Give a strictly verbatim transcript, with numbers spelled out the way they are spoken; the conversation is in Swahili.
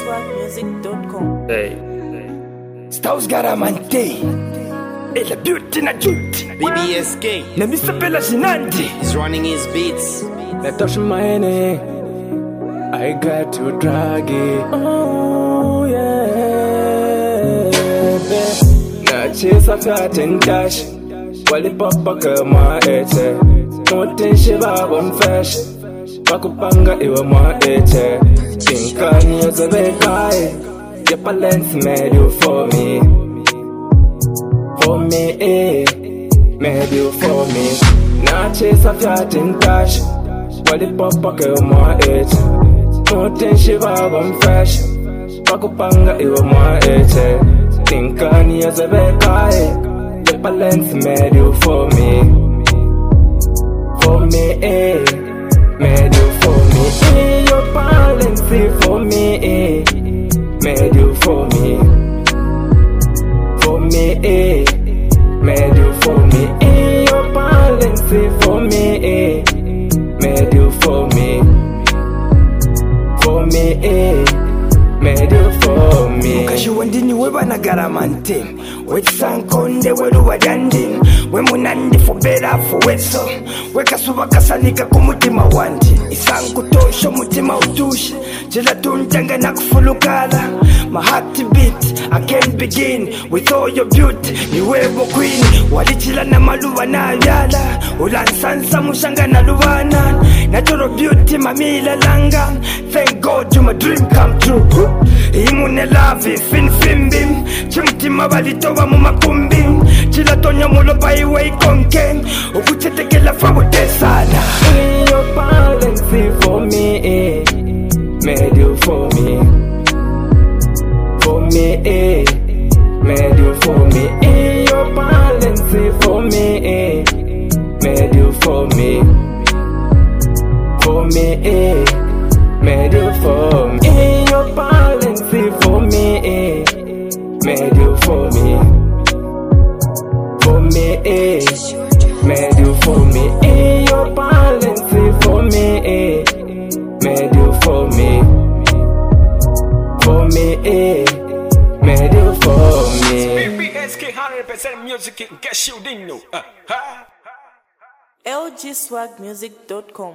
swag music dot com. Hey, Staus Garamante, e la beauty na duty. B B S K Na Mister Bella Zinandi is running his beats. na touch mine, I got to drag it. Oh yeah, na chase after ten dash. Wali papa kama ete, moten shiba bon fresh. Bakupanga iwa mwa ete, tinkani ya zebekai. Your balance made you for me, for me, eh, made you for me. Na chase after ten dash. Wali papa kama ete, moten shiba bon fresh. Bakupanga iwa mwa ete, tinkani ya zebekai. Your balance made you for me, for me, eh, made you for me. Eh, your balance for me, eh, made you for me, for me, eh, made you for me. Eh, your balance for me, eh, made you for me, for me, eh, made you for me. Mukashi wandini weba na garamante, wetsankonde welu wadandin, we munandi for better for weso, wekasuba kasanika kumutima wandi, isangu tosho mutima utushi, jela tuntanga na kufulukala, my heart beat, I can't begin with all your beauty, ni webo queen, walichila na maluwa na yala, ulansansa mushanga na luwana, natural beauty mamila langa, thank God you my dream come true. Imune love fin fimbim, chumtima balitoba mu makumbim, chila tonya mulopa iwe konken, ukuchetekela fawote sana. Your balance for me, eh, made you for me, for me, eh, made you for me. Eh, your balance for me, eh, made you for me, for me, eh, made you for me. Eh, your balance for me, eh, made you for me, for me, eh, made you for me. Eh, your balance for me, eh, made you for me, for me, eh, made you for me. B B S K one hundred percent music in case you didn't know. Uh, huh? L G swag music dot com.